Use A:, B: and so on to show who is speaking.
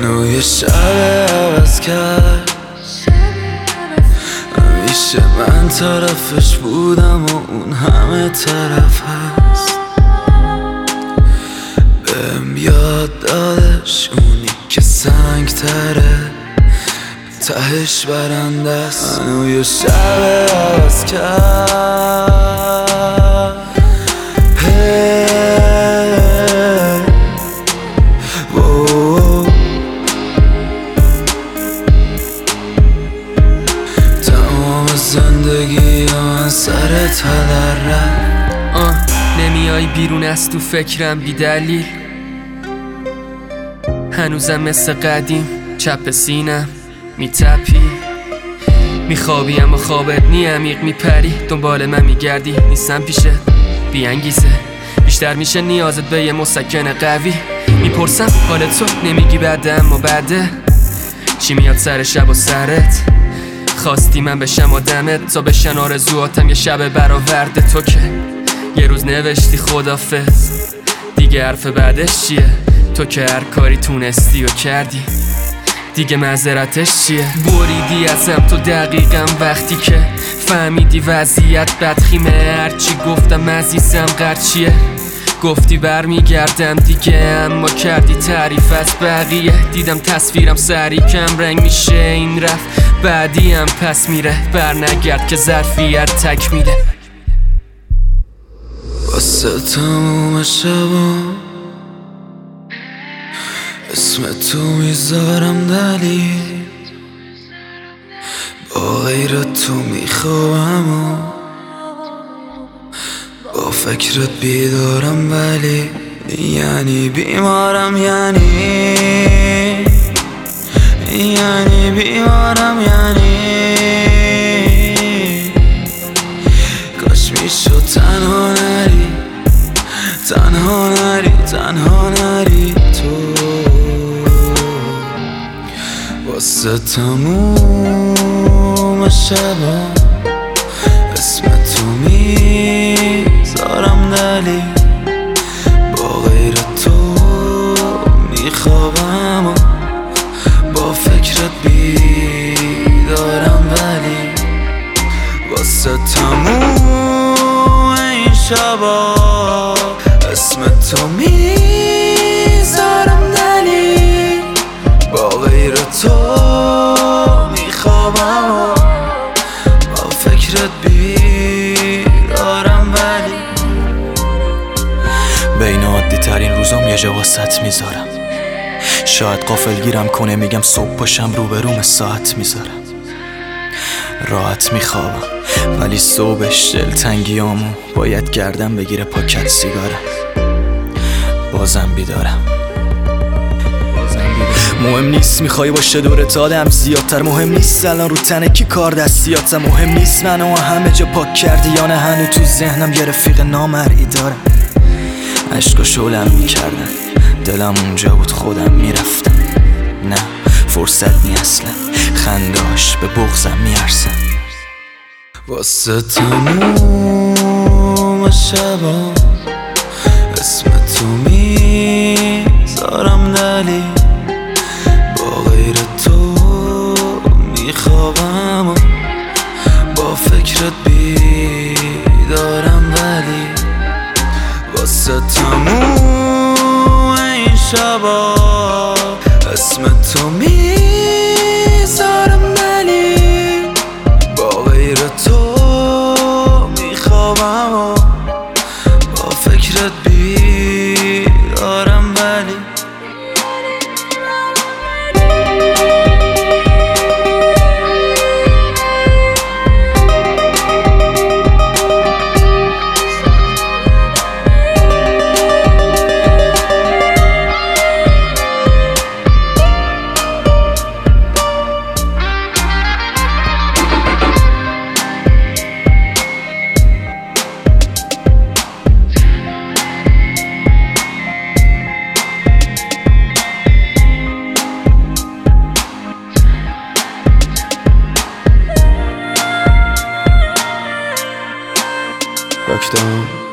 A: منو یه شب عوض کرد، همیشه من طرفش بودم و اون همه طرف هست. بهم یاد دادش اونی که سنگ تره تهش برنده است. منو یه شب عوض کرد، تمام زندگی من سر تدرم.
B: نمیای بیرون از تو فکرم بی دلیل، هنوزم مثل قدیم چپ سینم میتپی. میخوابی اما خوابت نی، عمیق میپری دنبال من میگردی، نیستم پیشه بی انگیزه. بیشتر میشه نیازت به یه مسکن قوی. میپرسم حال تو نمیگی بعده، اما بعده چی میاد سر شب و سرت؟ خواستی من بشم آدمت تا بشن آرزواتم یه شب برآورده. تو که یه روز نوشتی خدافظ، دیگه حرف بعدش چیه؟ تو که هر کاری تونستی و کردی، دیگه معذرتش چیه؟ بریدی ازم تو دقیقم وقتی که فهمیدی وضعیت بدخیمه. هرچی گفتم عزیزم قرچیه، گفتی برمیگردم دیگه، اما کردی تعریف از بقیه. دیدم تصویرم سری کم رنگ میشه، این رفت بعدی هم پس میره. برنگرد که ظرفیت تکمیله.
A: واسه تموم شبا اسم تو میذارم دلیل، با غیر تو میخوابم و با فکرت بیدارم، ولی یعنی بیمارم، یعنی بیمارم، یعنی کاش میشد تنها نری، تنها نری، تنها نری تو. واسه تموم شبا اسم تو میذارم دلیل، با غیر تو میخوابم و با فکرت بیدارم، ولی واسه تموم این شبا اسم تو میذارم دلیل، با غیر تو میخوابم و با فکرت بیدارم، ولی
C: بین عادی ترین روزام یه جا واسط میذارم. شاید غافل گیرم کنه میگم صبح پاشم روبروم ساعت میذارم. راحت میخوابم ولی صبحش دلتنگیامو باید گردم بگیره پاکت سیگارم. بازم بیدارم. مهم نیست میخوای باشه دورت آدم زیادتر، مهم نیست الان رو تنه کی کار دستیاتم، مهم نیست منو همه جا پاک کردی یا نه هنو تو ذهنم یه رفیق نامرئی دارم. عشقا شولم میکردن، دلم اونجا بود خودم میرفتم. نه فرصت نی اصلا، خنداش به بغضم میارسن.
A: واسه تموم شبا اسم تو میذارم دلیل، با غیر تو میخوابم و با فکرت بیدارم، ولی واسه تموم این شبا اسم تو میذارم دلیل، با غیر تو میخوابم و با فکرت بیدارم، ولی
C: دکتر